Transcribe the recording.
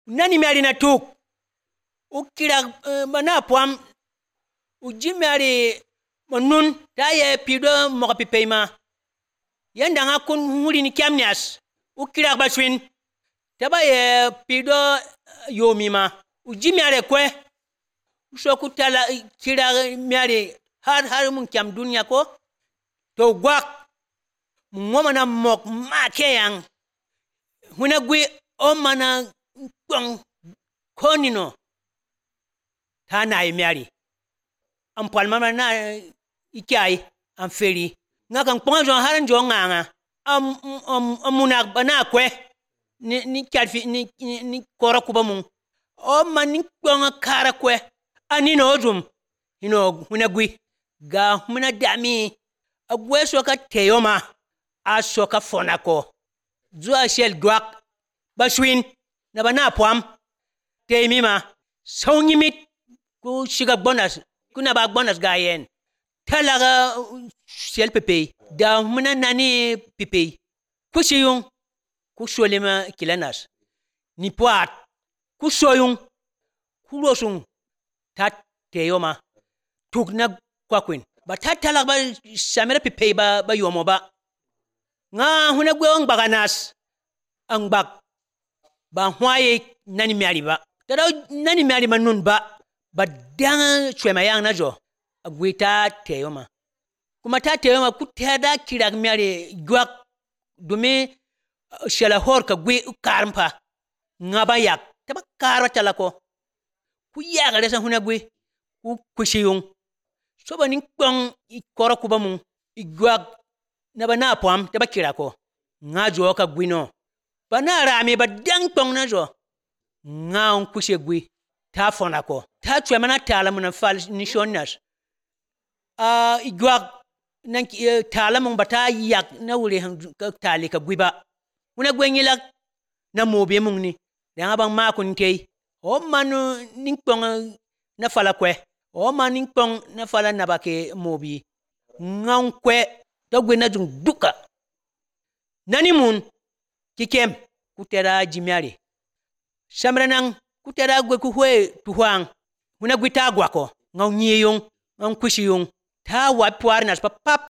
nani mari na tuk ukira mana puam ujimari manun taye pido mo pipema yanda nga kun huli ni kamnias ukira baswin tabaye pido yomima ujimari kwe usokutala kira mari har mun kam dunya ko to gwak ngoma na mok makeyang huna gwi o mana kwang konino ta na mari am palma na ikai am feri nga kan pon jon haran jon nganga am munak bana kwe ni kalfi ni kora kuba mun o man ni kwang kara kwe ani no dum hino huna gwi ga huna dami agwe soka teyoma asoka fonako zua shel dwak baswin na bana pwam temima sawnyimit ku shiga bonus kuna ba bonus gayen talaga shel pepe da muna nani pepe kushiyung kusholema kilanas ni puat kusoyung kulosung tat teyoma tukna kwakwin ba tatala ba samera pepe ba yomo ba nga huna gweong baganas ang bak ba hwaye nani miari ba tada nani miari manun ba badang chwema yang najo agwita teyoma kuma ta teyoma kutada kirak miari gwak dumi shala hor ka gwe karmpa ngaba yak taba karwa talako ku yaga resa huna gwe ku kushiyung soba ning kwang ikora kuba mun igwak na bana pam taba kirako ngajo ka gwino bana rami badang kwang najo ngaon kushe gwi ta fonako ta chwemana tala mun fal ni shonnas igwak nan tala mun bata yak na wuri ka tali ka gwiba una gwenyila na mobe mun ni dan bang ma kun tei o manu ning kwang na fala kwe o man ning kwang na fala na bake mobi ngaon kwe to gwena jung duka nani mun kikem kutera jimiari samranang kutera gwe ku hwe tuhwang huna gwita gwako ngaw nyiyung ngaw kushiyung ta wa puar nas pap